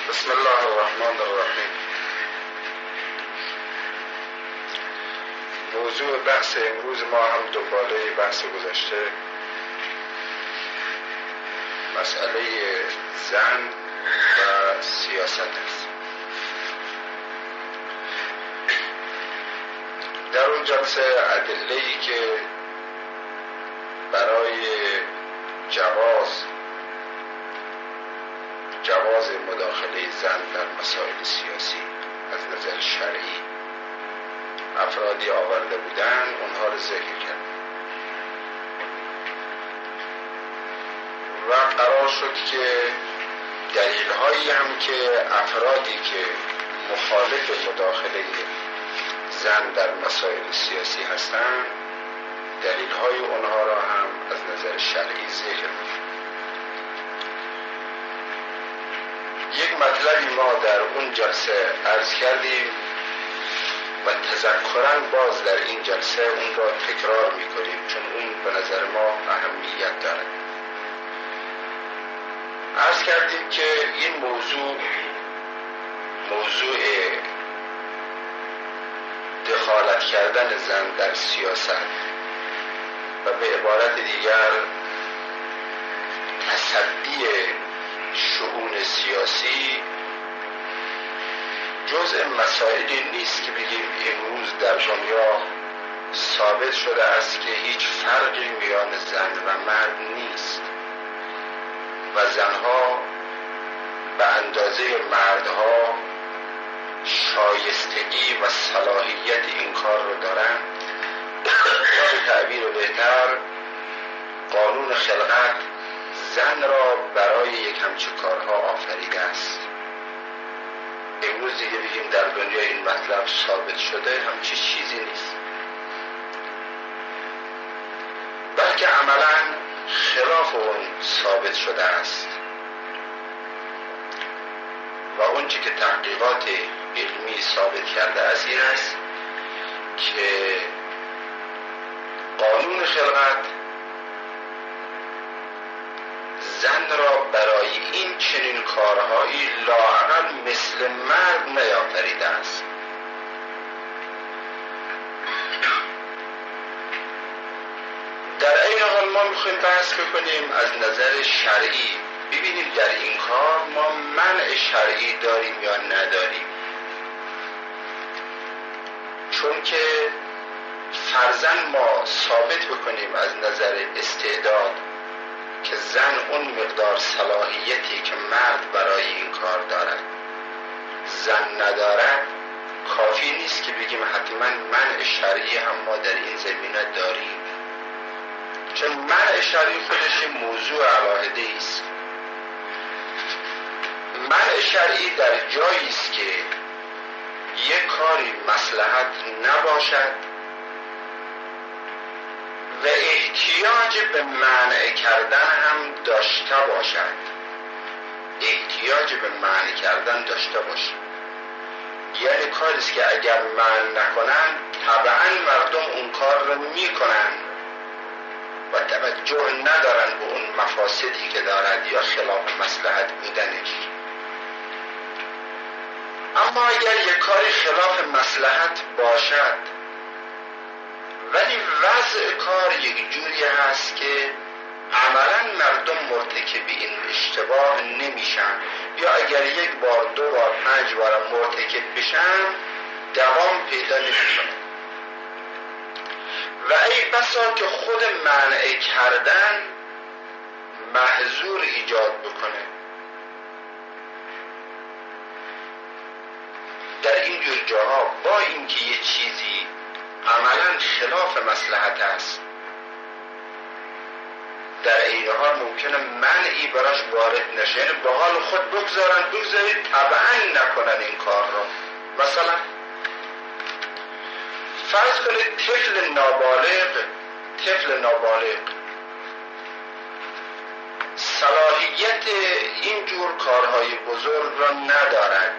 بسم الله الرحمن الرحیم. موضوع بحث امروز ما هم دنباله بحث گذشته، مسئله زن و سیاست است. در اون جلسه ادله‌ای که برای جواز مداخله زن در مسائل سیاسی از نظر شرعی افرادی آورده بودن، اونها رو ذکر کرد و قرار شد که دلیل هایی هم که افرادی که مخالف مداخله زن در مسائل سیاسی هستند، دلیل های اونها را هم از نظر شرعی ذکر کرد. یک مطلبی ما در اون جلسه عرض کردیم و تذکراً باز در این جلسه اون را تکرار میکنیم، چون اون به نظر ما اهمیت داره. عرض کردیم که این موضوع دخالت کردن زن در سیاست و به عبارت دیگر تصدی شؤون سیاسی جزء مسائلی نیست که بگیم امروز در دنیا ثابت شده است که هیچ فرقی میان زن و مرد نیست و زنها به اندازه مردها شایستگی و صلاحیت این کار رو دارن. به تعبیر بهتر، قانون خلقت زن را برای یک همچین کارها آفریده است. امروز دیگه بگیم در دنیا این مطلب ثابت شده همچین چیزی نیست، بلکه عملا خلاف اون ثابت شده است و اون چی که تحقیقات علمی ثابت کرده است این است که قانون خلقت زن را برای این چنین کارهایی لااقل مثل مرد نیافریده است. در این حال ما میخوایم بحث بکنیم از نظر شرعی، ببینیم در این کار ما منع شرعی داریم یا نداریم. چون که فرضاً ما ثابت بکنیم از نظر استعداد که زن اون مقدار صلاحیتی که مرد برای این کار دارد زن ندارد، کافی نیست که بگیم حتما منع شرعی هم ما در این زمینه داریم، چون منع شرعی خودش موضوع علاهده است. منع شرعی در جایی است که یک کاری مصلحت نباشد و احتیاج به منع کردن هم داشته باشد. یعنی کاریست که اگر منع نکنن طبعا مردم اون کار رو میکنن و توجه ندارن به اون مفاسدی که دارد یا خلاف مصلحت بودنش. اما اگر یک کاری خلاف مصلحت باشد ولی وضع کار یک جوری هست که عملاً مردم مرتکب این اشتباه نمیشن، یا اگر یک بار، دو بار، 5 بار مرتکب بشن دوام پیدا نمیکنه و ای بسا که خود منع کردن محظور ایجاد بکنه. در این جور جاها با اینکه یه چیزی عملاً خلاف مصلحت است، در این حال ممکنه منعی براش وارد نشه، یعنی به حال خود بگذارید طبعاً نکنن این کار رو. مثلا فرض کنید طفل نابالغ صلاحیت این جور کارهای بزرگ را ندارد،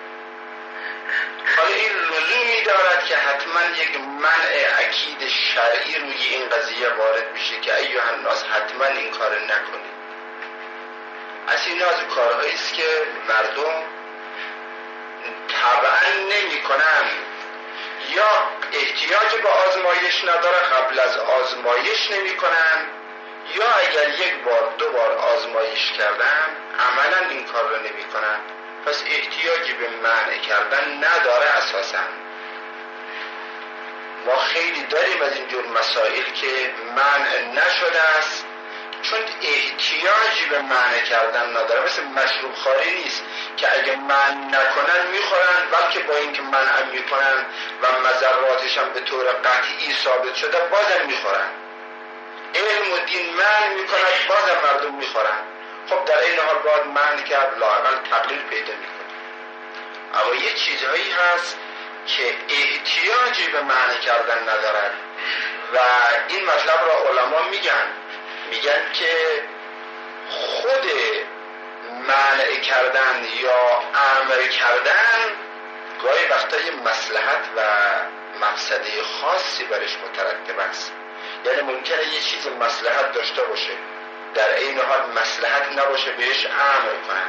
حالا این لزومی دارد که حتما یک منع اکید شرعی روی این قضیه وارد بشه که ایها الناس حتما این کار نکنید. از این کارهایی است که مردم کنن یا احتیاج به آزمایش نداره قبل از آزمایش نمی کنن، یا اگر یک بار دو بار آزمایش کردن عملا این کار رو نمی کنن. پس احتیاجی به منع کردن نداره. اساسا ما خیلی داریم از اینجور مسائل که منع نشده است چون احتیاجی به منع کردن نداره. مثل مشروب خواری نیست که اگه منع نکنن میخورن، بلکه با اینکه منع میکنن و مضراتش هم به طور قطعی ثابت شده بازم میخورن. علم و دین منع میکنن بازم مردم میخورن. خب در این حال باید منع کرد، لااقل تقلیل پیدا میکنه. اما یه چیزهایی هست که احتیاجی به منع کردن ندارد و این مطلب را علما میگن که خود منع کردن یا امر کردن گاهی وقتا یه مصلحت و مفسده خاصی برش مترتب است. یعنی ممکنه یه چیز مصلحت داشته باشه در این حال مصلحت نباشه بهش امر کنن.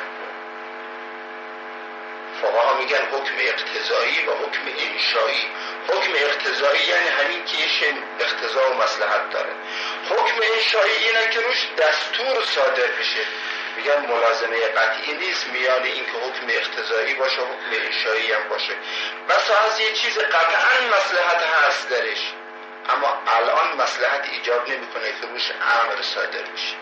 فقها میگن حکم اقتضایی و حکم انشایی. حکم اقتضایی یعنی همین که یه اقتضا و مصلحت داره. حکم انشایی اینه که روش دستور صادر بشه. میگن ملازمه قطعی نیست میان این که حکم اقتضایی باشه و حکم انشایی هم باشه. بس از یه چیز قطعا مصلحت هست درش، اما الان مصلحت ایجاب نمیکنه که روش امر صادر بشه.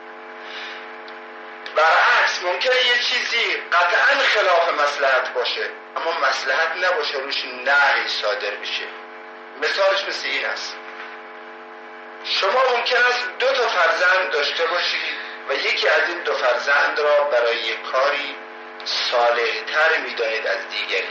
برعکس ممکنه یه چیزی قطعا خلاف مصلحت باشه اما مصلحت نباشه روش نهی صادر بشه. مثالش مثل این است: شما ممکن است 2 فرزند داشته باشید و یکی از این 2 فرزند را برای کاری صالح‌تر می‌دانید از دیگری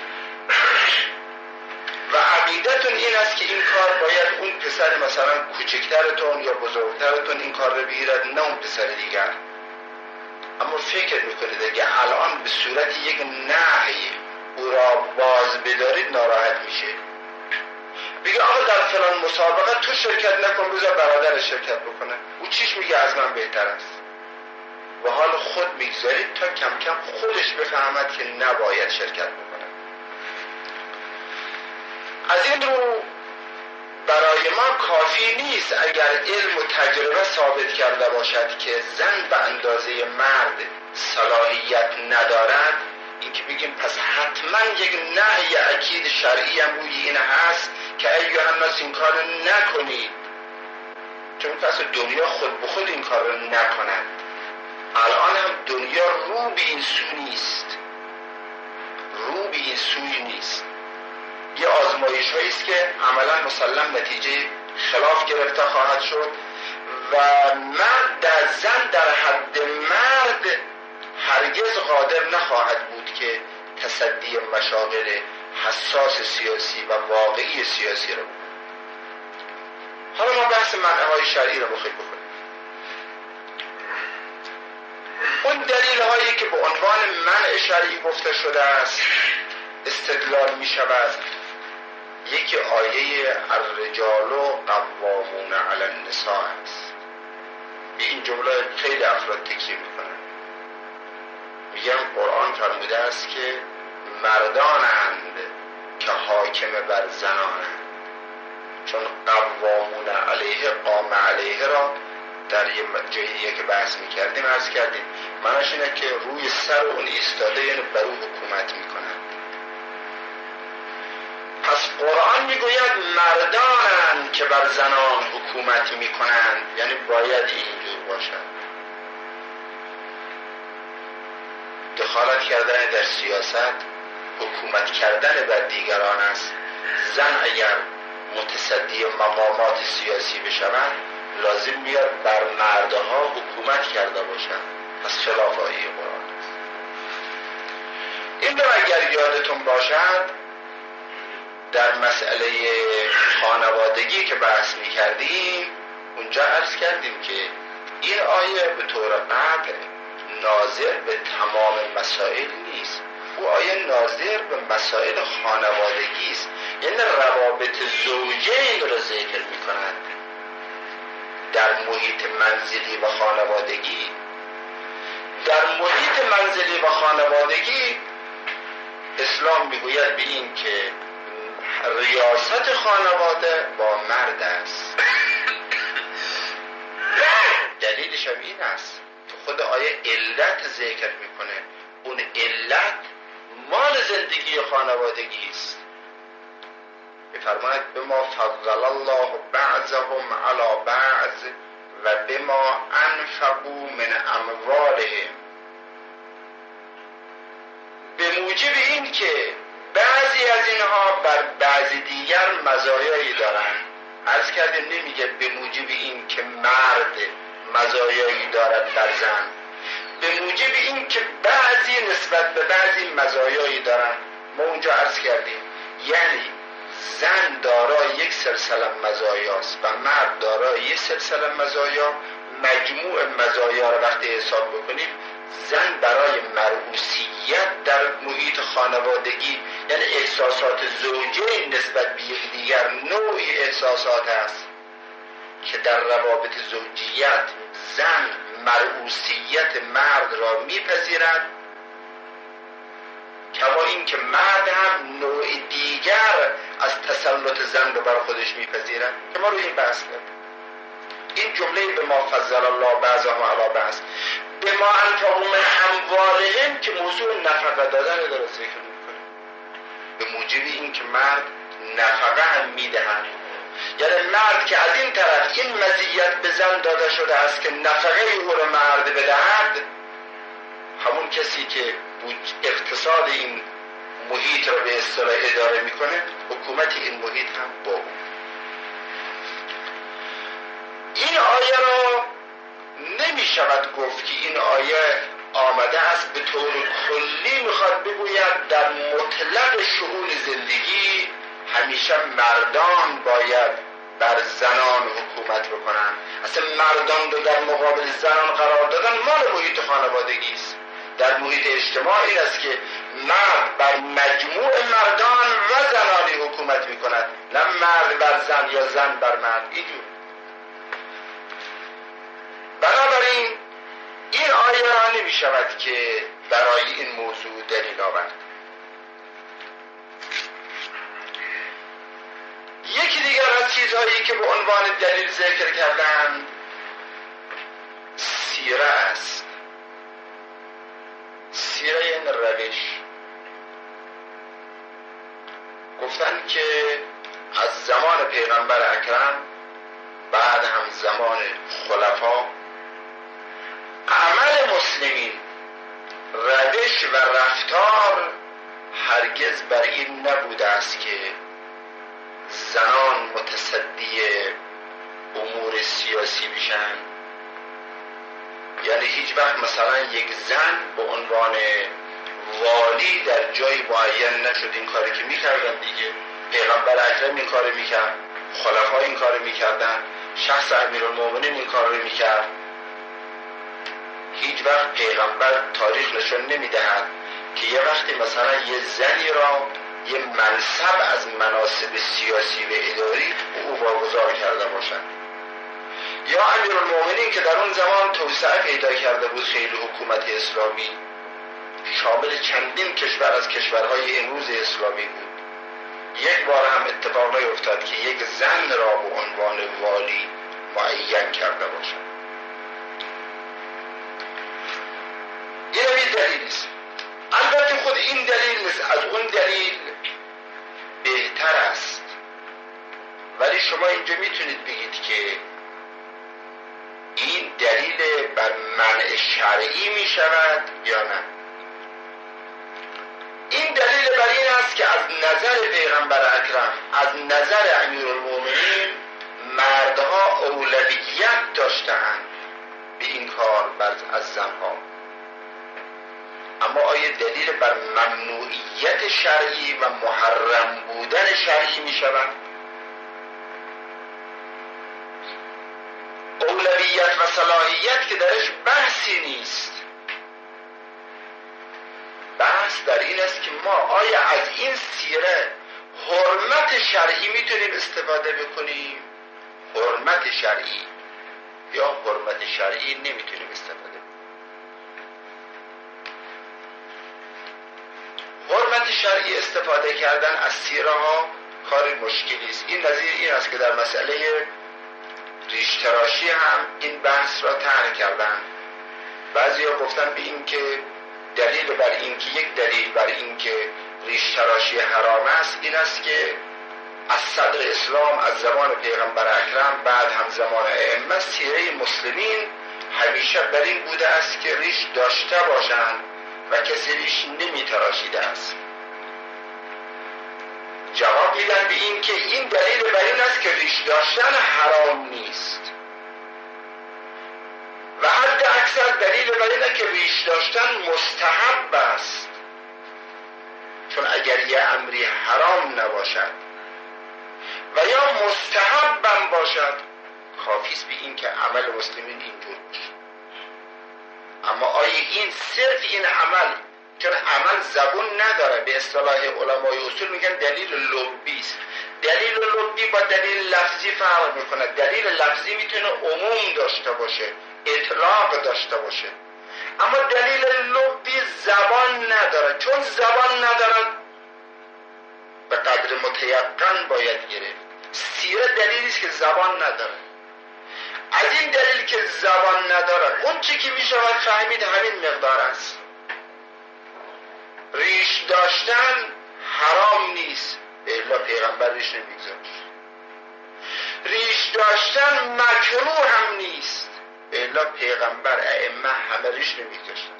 و عقیدتون این است که این کار باید اون پسر مثلا کوچکترتون یا بزرگترتون این کار رو بگیرد، نه اون پسر دیگر. اما فکر میکنید اگه الان به صورت یک نهی او را باز بدارید ناراحت میشه. بگه آقا در فلان مسابقه تو شرکت نکن، بذار برادر شرکت بکنه، او چیش میگه از من بهتر است. و حال خود میگذارید تا کم کم خودش بفهمد که نباید شرکت بکنه. از این رو برای ما کافی نیست اگر علم و تجربه ثابت کرده باشد که زن به اندازه مرد صلاحیت ندارد، این که بگیم پس حتما یک نهی اکید شرعی هم روی این هست که ایها الناس این کار نکنید، چون پس دنیا خود به خود این کار نکنند. الان هم دنیا رو به این سو نیست، رو به این سوی نیست. یه آزمایش هایی است که عملا مسلم نتیجه خلاف گرفته خواهد شد و مرد در زن در حد مرد هرگز قادر نخواهد بود که تصدی مشاغل حساس سیاسی و واقعی سیاسی رو بود. حالا ما بحث منعهای شرعی رو بخواهیم بکنیم. اون دلیل هایی که به عنوان منع شرعی گفته شده است استدلال می شود. یکی آیه الرجال قوامون علی النساء است. این جمله خیلی افراد تکیه میکنن، میگن قرآن فرموده است که مردانند که حاکم بر زنانند، چون قوامون علیه قام علیه را در یه جایی که بحث میکردیم عرض کردیم معناش اینه که روی سر اون ایستاده، یعنی بر او حکومت میکنند. پس قرآن میگوید مردانند که بر زنان حکومت میکنند، یعنی باید اینجور باشد. دخالت کردن در سیاست حکومت کردن بر دیگران است. زن اگر متصدی مقامات سیاسی بشود لازم میاد بر مردها حکومت کرده باشد. پس خلاف آیه قرآن است. این رو اگر یادتون باشد در مسئله خانوادگی که بحث می‌کردیم اونجا عرض کردیم که این آیه به طور قطع ناظر به تمام مسائل نیست. او آیه ناظر به مسائل خانوادگی است، یعنی روابط زوجین را ذکر می‌کند. در محیط منزلی و خانوادگی، در محیط منزلی و خانوادگی اسلام میگوید به این که ریاست خانواده با مرد است. دلیلش هم این است که خود آیه علت ذکر میکنه، اون علت مال زندگی خانوادگی است. میفرماید بما فضل الله بعضهم علی بعض و بما انفقوا من اموالهم، به موجب این که بعضی از اینها بر بعضی دیگر مزایایی دارن. عرض کردیم نمیگه به موجب این که مرد مزایایی دارد بر زن، به موجب این که بعضی نسبت به بعضی مزایایی دارن. ما اونجا عرض کردیم یعنی زن دارای یک سلسله مزایاست و مرد دارای یک سلسله مزایا. مجموع مزایا رو وقتی حساب بکنیم، زن برای مرئوسیت در محیط خانوادگی، یعنی احساسات زوجین نسبت به یکدیگر، نوعی احساسات است که در روابط زوجیت زن مرئوسیت مرد را میپذیرد، کما این که مرد هم نوع دیگر از تسلط زن رو بر خودش میپذیرد که ما رو این بحث کرد. این جمله به ما فضل الله بعضهم علی بعض به ما انفقوا من اموالهم که موضوع نفقه دادن داره ذکر میکنه، به موجب این که مرد نفقه هم میدهند. یعنی مرد که از این طرف این مزیت به زن داده شده است که نفقه او رو مرد بدهد، همون کسی که اقتصاد این محیط رو به اصطلاح اداره میکنه، حکومت این محیط هم با اون. این آیه را نمی شود گفت که این آیه آمده است به طور کلی میخواد بگوید در مطلق شؤون زندگی همیشه مردان باید بر زنان حکومت بکنن. اصلا مردان رو در مقابل زنان قرار دادن مال محیط خانوادگی است. در محیط اجتماعی این است که مرد بر مجموع مردان و زنانی حکومت میکند، نه مرد بر زن یا زن بر مرد. اینجور بنابراین این آیه را نمی شود که برای این موضوع دلیل آورد. یکی دیگر از چیزهایی که به عنوان دلیل ذکر کردن سیره است. سیره این روش گفتن که از زمان پیغمبر اکرم، بعد هم زمان خلفا، عمل مسلمین، روش و رفتار هرگز بر این نبوده است که زنان متصدی امور سیاسی بشن. یعنی هیچ وقت مثلا یک زن به عنوان والی در جای معین نشد. این کاری که میکردن دیگه، پیغمبر اکرم این کاری میکرد، خلفا این کاری میکردن، شخص امیرالمومنین این کار رو میکرد. هیچ وقت پیغمبر تاریخ نشون نمیدهد که یه وقتی مثلا یه زنی را یه منصب از مناصب سیاسی و اداری او واگذار کرده باشد. یا امیرالمومنین که در اون زمان توسعه پیدا کرده بود، خیلی حکومت اسلامی شامل چندین کشور از کشورهای امروز اسلامی بود، یک بار هم اتفاق نیفتاد که یک زن را به عنوان والی معین کرده باشد. این هم دلیل است. البته خود این دلیل نیست، از اون دلیل بهتر است، ولی شما اینجا میتونید بگید که این دلیل بر منع شرعی میشود یا نه. این دلیل بر این است که از نظر پیغمبر اکرم، از نظر امیرالمومنین، مردها اولویت داشتند به این کار از زنها. اما آیا دلیل بر ممنوعیت شرعی و محرم بودن شرعی می شود؟ اولویت و صلاحیت که درش بحثی نیست. بحث در این است که ما آیا از این سیره حرمت شرعی میتونیم استفاده بکنیم؟ حرمت شرعی یا حرمت شرعی نمیتونیم استفاده بکنیم. حرمت شرعی استفاده کردن از سیره ها کار مشکلی است. این نظیر این است که در مسئله ریش تراشی هم این بحث را طرح کردن. بعضیا گفتن به این که دلیل بر این که یک دلیل بر این که ریش تراشی حرام است این است که از صدر اسلام، از زمان پیغمبر اکرم، بعد هم زمان ائمه، سیره مسلمین همیشه بر این بوده است که ریش داشته باشند و کسی ریش نمی تراشیده است. جواب میدن به این که این دلیل بر این است که ریش داشتن حرام نیست و حد اکثر دلیل بر اینه که ریش داشتن مستحب است، چون اگر یه امری حرام نباشد و یا مستحبم باشد کافیست به این که عمل مسلمین اینجور باشه. اما آیا این صرف این عمل، چون عمل زبون نداره، به اصطلاح علمای اصول میگن دلیل لبی است. دلیل لبی با دلیل لفظی فرق میکنه. دلیل لفظی میتونه عموم داشته باشه، اطلاق داشته باشه، اما دلیل لبی زبان نداره. چون زبان نداره به قدر متیقن باید گرفت. سیره دلیلی است که زبان نداره. از این دلیل که زبان نداره اون چی که میشود فهمید همین مقدار است. ریش داشتن حرام نیست، الا پیغمبر ریش نمیگذاشت. ریش داشتن مکروه هم نیست، الا پیغمبر، ائمه همه ریش نمیگذاشتن.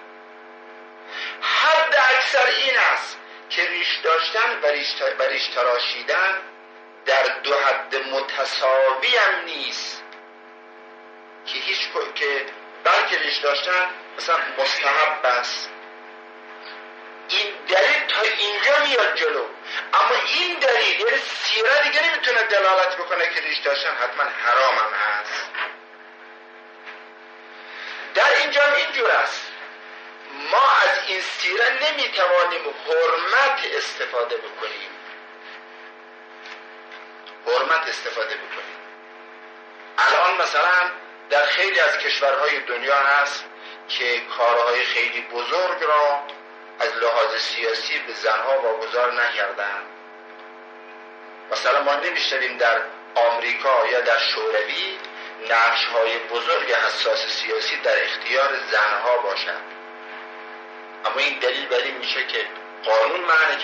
حد اکثر این است که ریش داشتن و ریش تراشیدن در دو حد متساوی هم نیست که بلکه ریش داشتن مثلا مستحب است. این دلیل تا اینجا میاد جلو، اما این دلیل یعنی سیره دیگه نمیتونه دلالت بکنه که ریش داشتن حتما حرام هم هست. در اینجا اینجور است، ما از این سیره نمیتوانیم حرمت استفاده بکنیم. الان مثلا در خیلی از کشورهای دنیا هست که کارهای خیلی بزرگ را از لحاظ سیاسی به زنها واگذار نکردن. مثلا ما نمیشنویم در آمریکا یا در شوروی نقش‌های بزرگ حساس سیاسی در اختیار زنها باشد، اما این دلیل بر این میشه که قانون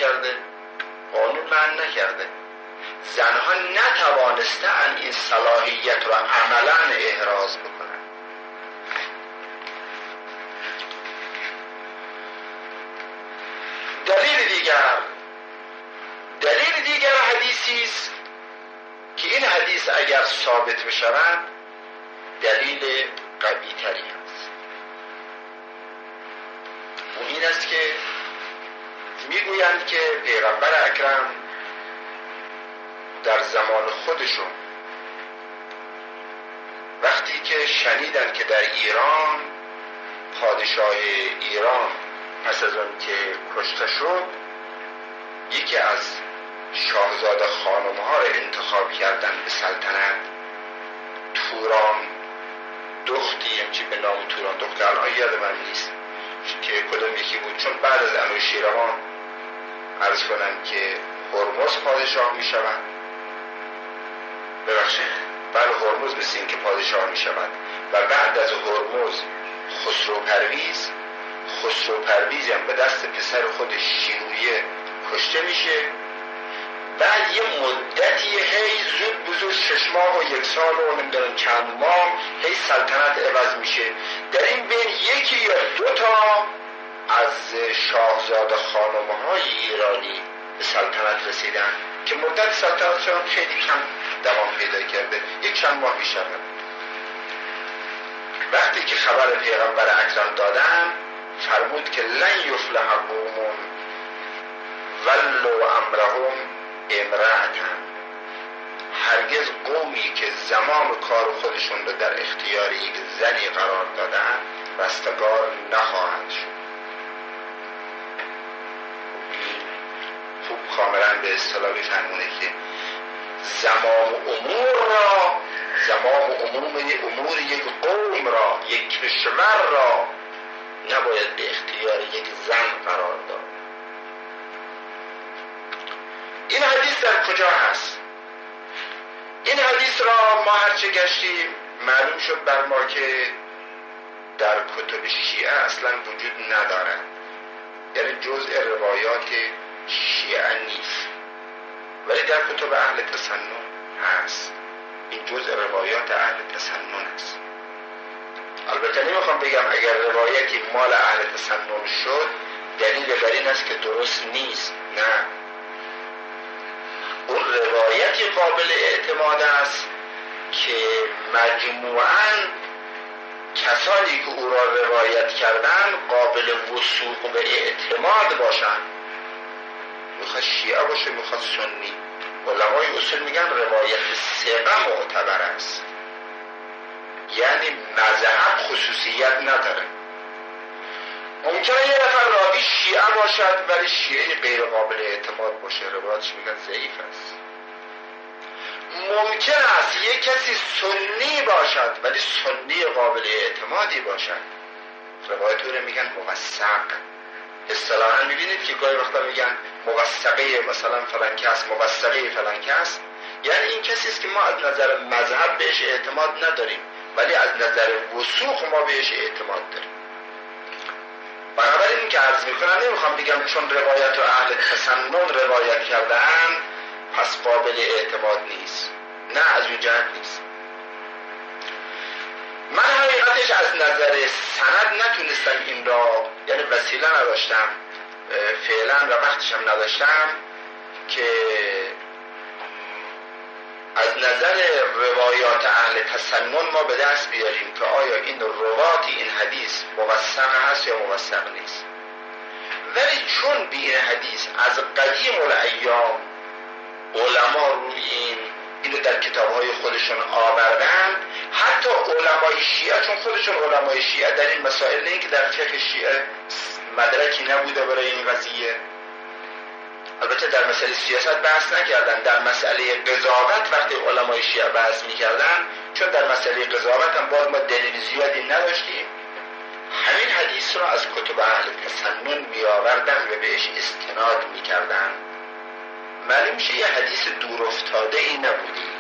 منع نکرده. زنها نتوانستن این صلاحیت را عملاً احراز بکنن. دلیل دیگر حدیثی است که این حدیث اگر ثابت بشود دلیل قوی تری است. و این است که میگویند که پیغمبر اکرم در زمان خودشون وقتی که شنیدن که در ایران پادشاه ایران پس از اون که کشته شد یکی از شاهزاده خانم‌ها را انتخاب کردن به سلطنت، توران دختی همچی به نام توران دخت، الان یاد من نیست که کدوم یکی بود، چون بعد از انوشیروان عرض کنم که هرمز پادشاه می شود. بله هرمز مثل این که پادشاه می شود و بعد از هرمز خسرو پرویز هم به دست پسر خودش شیرویه کشته میشه. بعد یه مدتی هی زود بزرگ 6 ماه و 1 سال و نمیدونم چند ماه هی سلطنت عوض میشه. در این بین یکی یا 2 تا از شاهزاده خانم‌های ایرانی به سلطنت رسیدن که مدت سلطنتشون خیلی کم دوام پیدا کرده، یک چند ماه بیشتر نبود. وقتی که خبر پیغمبر اکرم دادن فرمود که لن یفلح قوم ولوا امرهم امرأة، هرگز قومی که زمام کار خودشون رو در اختیار یک زنی قرار دادن رستگار نخواهند شد. خوب کاملا به اصطلاح بفهمونه که زمام امور یک قوم را، یک کشور را نباید به اختیار یک زن قرار داد. این حدیث در کجا جا هست. این حدیث را ما هرچه گشتیم معلوم شد بر ما که در کتب شیعه اصلا وجود ندارد، یعنی جزء روایات شیعه نیست، ولی در کتب اهل تسنن هست. این جزء روایات اهل تسنن است. البته نمیخوام بگم اگر روایتی مال اهل تسنن شد دلیل بر این است که درست نیست، نه، اون روایتی قابل اعتماد است که مجموعاً کسانی که او را روایت کردن قابل وثوق و اعتماد باشند. میخواد شیعه باشه میخواد سنی. علمای اصول میگن روایت ثقه معتبر است، یعنی مذهب خصوصیت نداره. ممکنه یه نفر راوی شیعه باشد ولی شیعه غیر قابل اعتماد باشه، روایتش میگن ضعیف است. ممکن است یک کسی سنی باشد ولی سنی قابل اعتمادی باشد، روایت او رو میگن موثق. اصطلاحاً میبینید که گاهی وقتا میگن موثقه مثلا فلان کس، موثقه فلان کس، یعنی این کسی است که ما از نظر مذهب بهش اعتماد نداریم ولی از نظر وثوق ما بهش اعتماد داریم. بنابراین که عرض میکنم نمیخوام بگم چون روایت رو اهل تسنن روایت کردن پس قابل اعتماد نیست، نه، از اون جهت نیست. من حقیقتش از نظر سند نتونستم این را، یعنی وسیله نداشتم فعلا و وقتش هم نداشتم که از نظر روایات اهل تسنن ما به دست بیاریم که آیا این روات این حدیث موثق هست یا موثق نیست. ولی چون به این حدیث از قدیم الایام علما روی اینو در کتاب‌های خودشون آوردن، حتی علمای شیعه، چون خودشون علمای شیعه در این مسائل، نه که در فقه شیعه مدرکی نبوده برای این قضیه. البته در مسئله سیاست بحث نکردن، در مسئله قضاوت وقتی علمای شیعه بحث میکردن، چون در مسئله قضاوت هم باز ما دلیل زیادی نداشتیم، همین حدیث را از کتب اهل تسنن میآوردن و بهش استناد میکردن. معلوم میشه یه حدیث دور افتاده ای نبودی.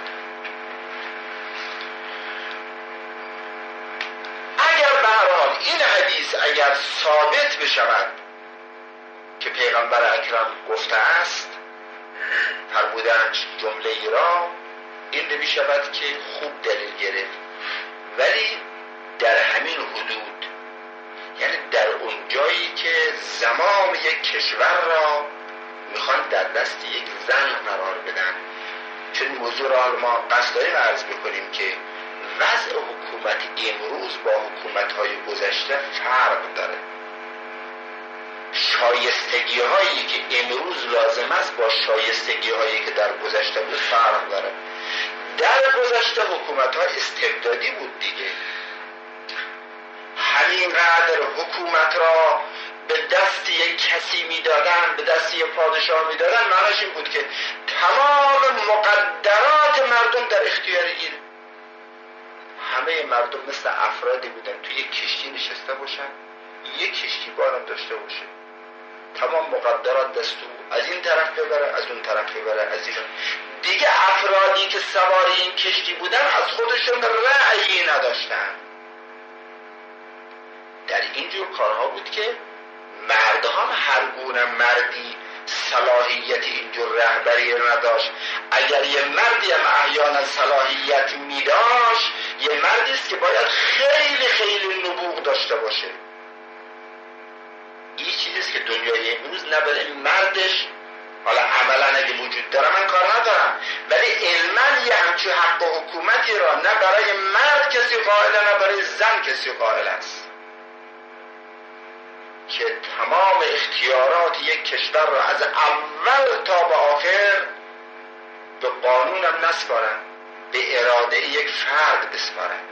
اگر به هر حال این حدیث اگر ثابت بشود که پیغمبر اکرم گفته است، فرمودند جمله ای را، این نمی شود که خوب دلیل گرفت، ولی در همین حدود، یعنی در اون جایی که زمام یک کشور را میخوان در دست یک زن قرار بدن. چون موضوع را ما قصد داریم عرض بکنیم که وضع حکومت امروز با حکومت‌های گذشته فرق داره. شایستگی هایی که امروز لازم است با شایستگی هایی که در گذشته بود فرق داره. در گذشته حکومت ها استبدادی بود دیگه، همینقدر حکومت را به دست یک کسی میدادن، به دست یک پادشاه میدادن، معناش این بود که تمام مقدرات مردم در اختیار این. همه مردم مثل افرادی بودن توی یک کشتی نشسته باشن، یک کشتی بارم داشته باشه، تمام مقدرات دستو، از این طرف ببره از اون طرف ببره، از این دیگه. افرادی که سوار این کشتی بودن از خودشون رأیی نداشتن. در اینجور کارها بود که مردها هم هر گونه مردی صلاحیت اینجور رهبری نداشت. اگر یه مردی هم احیانا صلاحیت می داشت، یه مردی است که باید خیلی خیلی نبوغ داشته باشه. این چیزیست که دنیای امروز نه برای مردش، حالا عملا اگه وجود داره من کار ندارم، ولی علما یه همچون حق و حکومتی را نه برای مرد کسی قائل نه برای زن کسی قائل است که تمام اختیارات یک کشور را از اول تا به آخر به قانونم نسپارن، به اراده یک فرد بسپارن.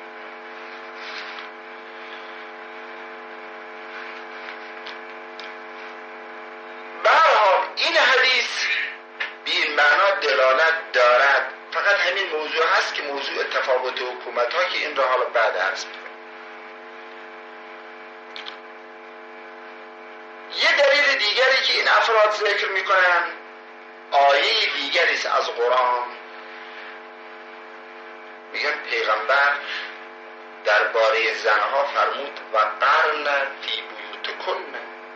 برحال این حدیث به این معنا دلالت دارد، فقط همین موضوع هست که موضوع تفاوت حکومت ها که این را حالا بعد عرض می‌کنم. یه دلیل دیگری که این افراد ذکر میکنن آیه دیگری است از قرآن، میگن پیغمبر درباره زنها فرمود و قرن فی بیوتکن،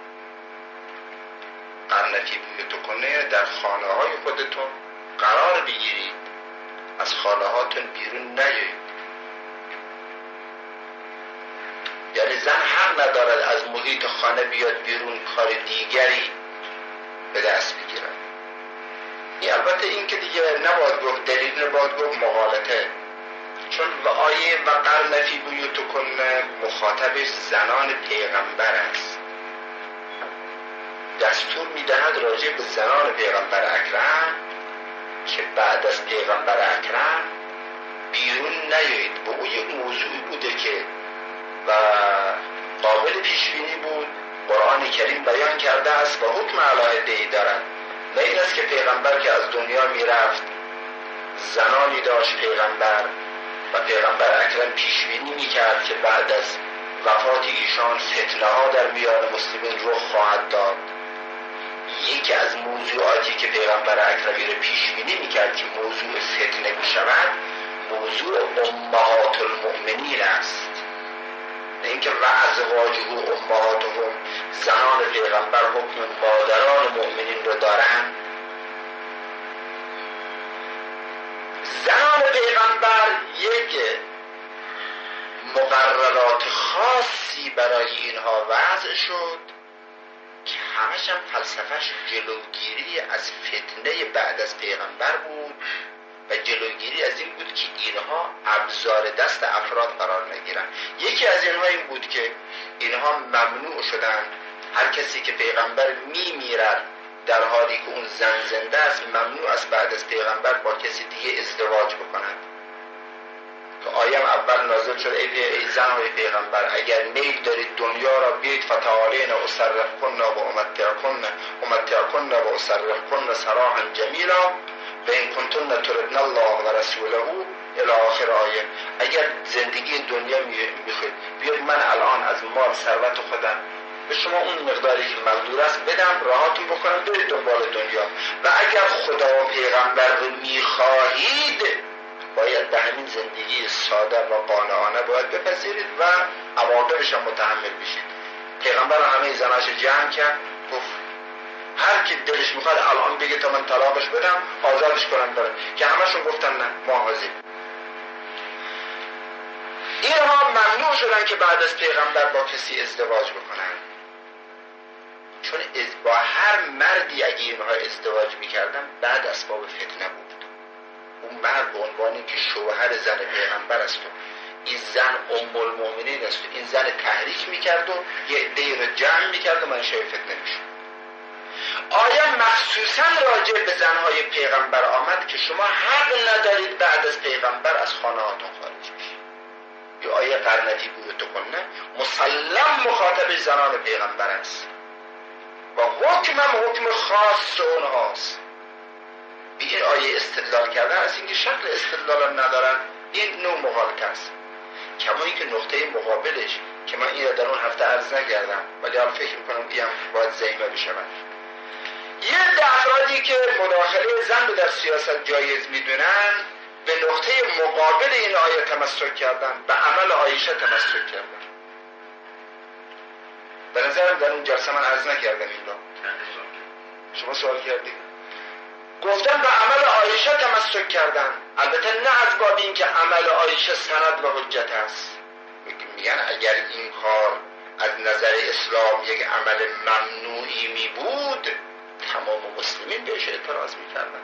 قرن فی بیوتکن، در خانه های خودتون قرار بگیرید، از خانه هاتون بیرون نیایید. یعنی زن حق ندارد از محیط خانه بیاد بیرون کار دیگری به دست بگیرد. البته این که دیگه نباید گفت دلیل، نباید گفت مغالطه، چون آیه و قرن فی بیوتکن مخاطبش زنان پیغمبر است، دستور میدهد راجع به زنان پیغمبر اکرم که بعد از پیغمبر اکرم بیرون نیایید. به او یک موضوعی بوده که و قابل پیش بینی بود، قرآن کریم بیان کرده است و حکم علاهده‌ای دارد. نه این است که پیغمبر که از دنیا میرفت زنانی داشت پیغمبر و پیغمبر اکرم پیش بینی میکرد که بعد از وفات ایشان فتنه ها در میان مسلمین رخ خواهد داد. یکی از موضوعاتی که پیغمبر اکرمی رو پیش بینی میکرد که موضوع فتنه میشود موضوع امهات المؤمنین است. اینکه و ازواجه امهاتهم، زنان پیغمبر حکم مادران مؤمنین رو دارن. زنان پیغمبر یک مقررات خاصی برای اینها وضع شد که همش هم فلسفهش جلوگیری از فتنه بعد از پیغمبر بود و جلوگیری از این بود که اینها ابزار دست افراد قرار نگیرن. یکی از اینها این بود که اینها ممنوع شدن، هر کسی که پیغمبر میمیرد در حالی که اون زن زنده است ممنوع است بعد از پیغمبر با کسی دیگه ازدواج بکند. که آیه اول نازل شد ای زنهای پیغمبر اگر میل دارید دنیا را بیاید فتعالین اسرحکن و امتعکن و اسرحکن سراحا جمیلا و این کنتن تردن الله و رسوله الی آخر آیه. اگر زندگی دنیا میخواید بیاید من الان از مال ثروت خودم به شما اون مقداری که مقدور است بدم، راحتون بکنم برید دنبال دنیا، و اگر خدا و پیغمبر رو میخواهید باید به همین زندگی ساده و قانعانه باید بپذیرید و عواقبش هم متحمل بشید. پیغمبر همه زناش جمع کرد، گفت هر کی دلش میخواد الان بگه تا من طلاقش بدم آزادش کنم بره، که همشون گفتن نه ما حاضر. اینها ممنوع شدن که بعد از پیغمبر با کسی ازدواج بکنن، چون با هر مردی اگه اینها ازدواج میکردن بعد اسباب فتنه بود. اون مرد به عنوانی که شوهر زن پیغمبر است و این زن ام المؤمنین است و این زن تحریک میکرد و یه عده‌ای رو جمع میکرد و منشأ فتنه میشد. آیا مخصوصا راجع به زنهای پیغمبر آمد که شما حق ندارید بعد از پیغمبر از خانه‌هاتون خارج بشید. یا آیه قرنتی بیوتکن مسلم مخاطب زنان پیغمبر است و حکم خاص اونهاست. به این آیه استدلال کردن از اینکه شکل استدلال ندارن این نوع مغالطه است. کما اینکه نقطه مقابلش که من این در اون هفته عرض نکردم ولی حال فکر میکنم که هم باید ضمیمه بشود، یه افرادی که مداخله زن رو در سیاست جایز میدونن به نقطه مقابل این آیه تمسک کردن، به عمل عایشه تمسک کردن. به نظرم در اون جلسه من عرض نکردم این رو، شما سوال کردید. گفتن به عمل عایشه تمسک کردن، البته نه از باب این که عمل عایشه سند و حجت است. میگن اگر این کار از نظر اسلام یک عمل ممنوعی می بود تمام مسلمین بهش اعتراض میکردن.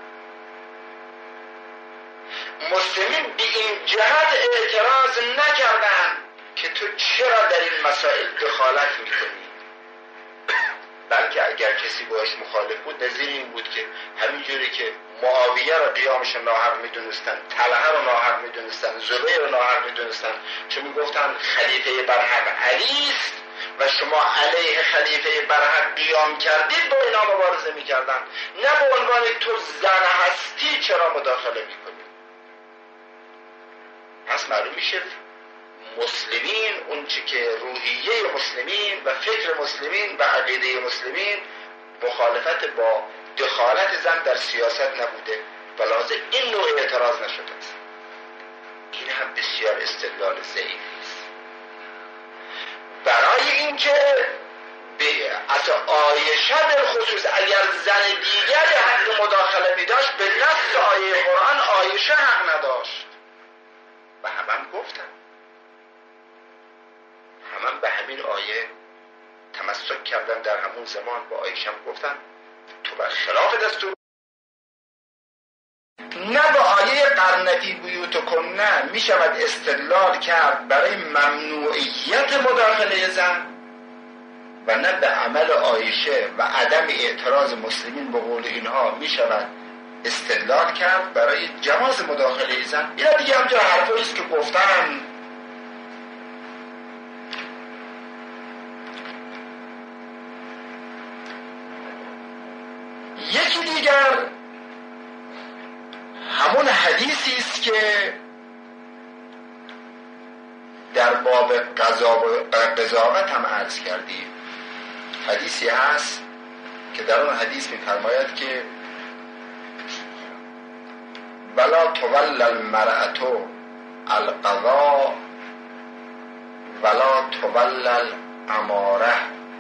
مسلمین به این جهت اعتراض نکردن که تو چرا در این مسائل دخالت میکنی، بلکه اگر کسی باش مخالف بود نظیر این بود که همینجوری که معاویه را قیامش ناحق میدونستن، طلحه را ناحق میدونستن، زبیر را ناحق میدونستن، چون میگفتن خلیفه برحق علی است و شما علیه خلیفه برحق قیام کردید با اینا مبارزه میکردن، نه به عنوان تو زن هستی چرا مداخله میکنی. پس معلوم میشه مسلمین اون چی که روحیه مسلمین و فکر مسلمین و عقیده مسلمین مخالفت با دخالت زن در سیاست نبوده و لازم این نوع اعتراض نشده است. این هم بسیار استدلال ضعیفی است. برای اینکه از عایشه در خصوص اگر زن دیگری حق مداخله می داشت، به نص آیه قرآن عایشه حق نداشت و هم گفتن، هم به همین آیه تمسک کردن. در همون زمان با عایشه هم گفتن تو بر خلاف دستور. نه به آیه قرنفی بیوتکن نه می شود استدلال کرد برای ممنوعیت مداخله زن و نه به عمل عایشه و عدم اعتراض مسلمین به قول اینها می شود استدلال کرد برای جواز مداخله زن. اینا دیگه همجا حرفایی است که گفتن. یکی دیگر همون حدیثی است که در باب قضاوت هم عرض کردیم. حدیثی هست که در اون حدیث می‌فرماید که ولا تول المرأة القضاء ولا تول الاماره،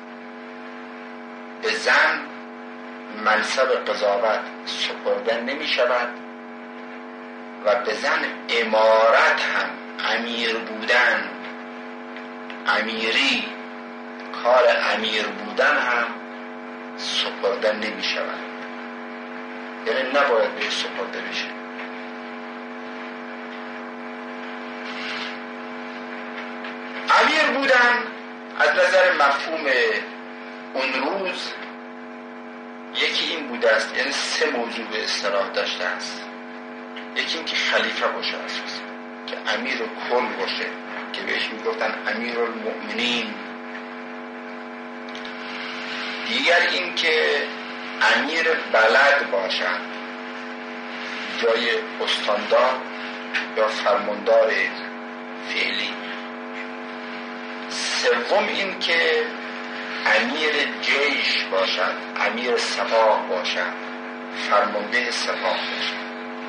به زن منصب قضاوت سپرده نمی شود و به زن امارت هم، امیر بودن، امیری، کار امیر بودن هم سپرده نمی شود، یعنی نباید به سپرده بشه. امیر بودن از نظر مفهوم اون روز یکی این بوده است، یعنی 3 موضوع به اصطلاح داشته است. یکی این که خلیفه باشه اساسا، که امیر کل باشه که بهش میگفتن امیر المؤمنین. دیگر این که امیر بلد باشد، جای استاندار یا فرماندار فعلی. سوم این که امیر جیش باشد، امیر سپاه باشد، فرمانده سپاه باشد.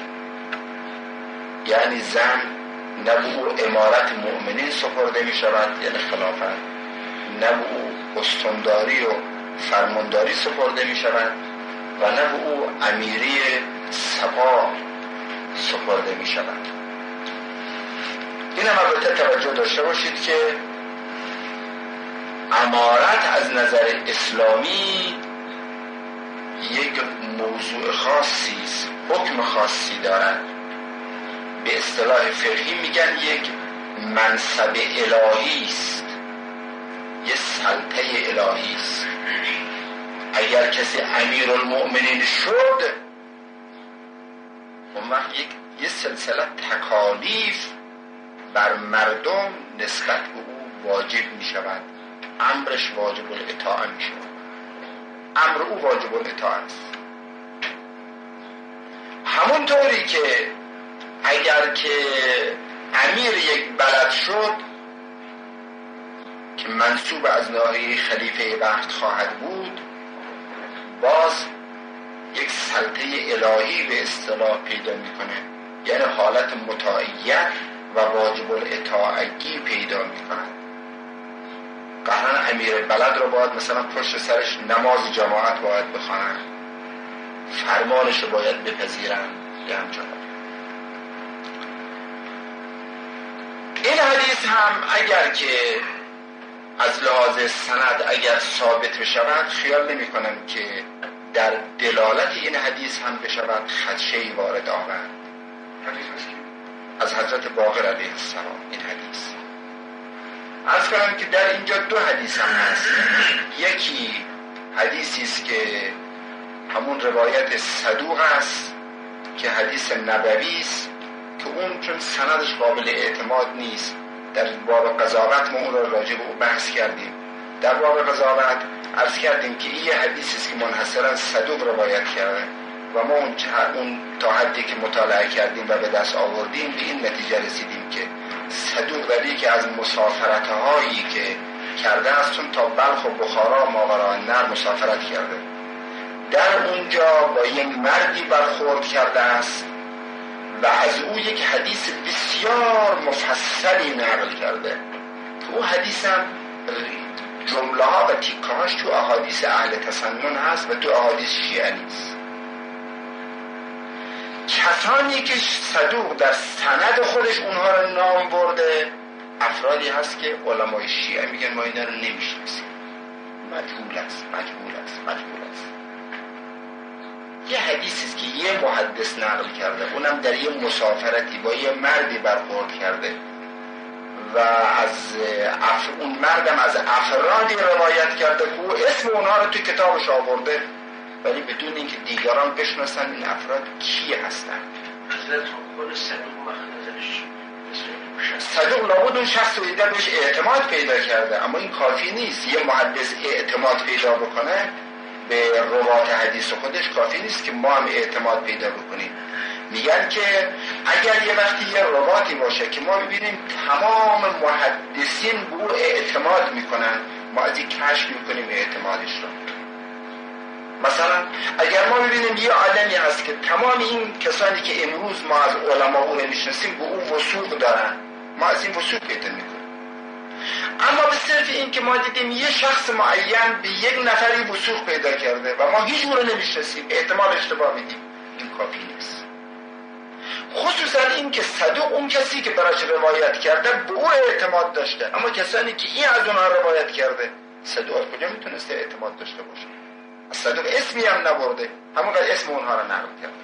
یعنی زن نه به او امارت مؤمنین سپرده می شود، یعنی خلافت، نه به او استانداری و فرمانداری سپرده می شود و نه به او امیری سپاه سپرده می شود. این هم البته توجه داشته باشید که امارت از نظر اسلامی یک موضوع خاصی است، حکم خاصی دارد. به اصطلاح فقهی میگن یک منصب الهی است، یک سلطه الهی است. اگر کسی امیر المؤمنین شد، اون وقت یک سلسله تکالیف بر مردم نسبت به او واجب می شود. امرش واجب الاطاعه می شود، امر او واجب الاطاعه است. همونطوری که اگر که امیر یک بلد شد که منصوب از ناحیه خلیفه وقت خواهد بود، باز یک سلطه الهی به اصطلاح پیدا میکنه، یعنی حالت مطاعیت و واجب الاطاعگی پیدا میکنه. قهرن امیر بلد رو باید مثلا پشت سرش نماز جماعت باید بخوانن، فرمانش رو باید بپذیرن یا همچنان. این حدیث هم اگر که از لحاظ سند اگر ثابت بشود، خیال نمی کنم که در دلالت این حدیث هم بشود خدشه‌ای وارد آورد. از حضرت باقر علیه السلام این حدیث. عرض کنم که در اینجا 2 حدیث هم هست. یکی حدیثی است که همون روایت صدوق است که حدیث نبوی است که اون چون سندش قابل اعتماد نیست. در باب قضاوت ما اون رو راجع به او بحث کردیم. در باب قضاوت عرض کردیم که این حدیثی است که منحصرا صدوق روایت کرده و ما اون تا حدی که مطالعه کردیم و به دست آوردیم به این نتیجه رسیدیم که صدوق در یکی از مسافرت‌هایی که کرده است، چون تا بلخ و بخارا ماوراء النهر مسافرت کرده، در اونجا با یه مردی برخورد کرده است و از او یک حدیث بسیار مفصلی نقل کرده که او حدیث هم جمله ها و تیکه هاش تو احادیث اهل تسنن هست و تو احادیث شیعه نیست. کسانی که صدوق در سند خودش اونها رو نام برده افرادی هست که علمای شیعه میگن ما اینا رو نمیشناسیم، مجهول است. یه حدیثی است که یه محدث نقل کرده، اونم در یه مسافرتی با یه مردی برخورد کرده و از اون مردم از افرادی روایت کرده که او اسم اونها رو توی کتابش آورده ولی بدون اینکه دیگران بشناسن این افراد کی هستن. صدوق لابد اون شخص رو دیده بهش اعتماد پیدا کرده، اما این کافی نیست. یه محدث اعتماد پیدا بکنه به روات حدیث خودش کافی نیست که ما هم اعتماد پیدا بکنیم. میگن که اگر یه وقتی یه رواتی باشه که ما ببینیم تمام محدثین به او اعتماد میکنن، ما از این کشف میکنیم اعتمادش رو. مثلا اگر ما ببینیم یه آدمی هست که تمام این کسانی که امروز ما از علما او رو میشناسیم به او وثوق دارن، ما از این وثوق پیدا میکنیم. اما به صرف این که ما دیدیم یه شخص معین به یک نفری وثوق پیدا کرده و ما هیچ او رو نمیشناسیم، احتمال اشتباه میدیم، این کافی نیست. خصوصا این که صدوق اون کسی که براش روایت کرده به او اعتماد داشته، اما کسانی که این از اونها روایت کرده صدوق از کجا میتونسته اعتماد داشته باشه؟ صدوق اسمی هم نبرده، همونقدر اسم اونها رو نقل کرده.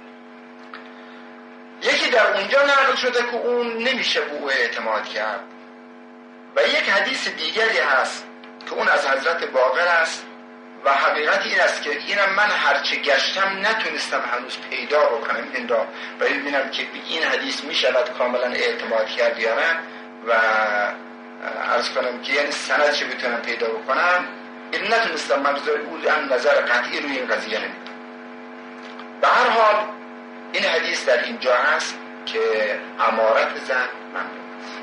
یکی در اونجا نقل شده که اون نمیشه به او اعتماد کرد و یک حدیث دیگری هست که اون از حضرت باقر است و حقیقت این است که اینم من هرچه گشتم نتونستم هنوز پیدا بکنم این را و ببینم که این حدیث میشود کاملا اعتماد کرد یا نه و عرض کنم که یعنی سندش بتونم پیدا بکنم. این نتونستم منظور او هم نظر قطعی روی این قضیه نمیدم. به هر حال این حدیث در اینجا هست که امارت زن ممنوع است.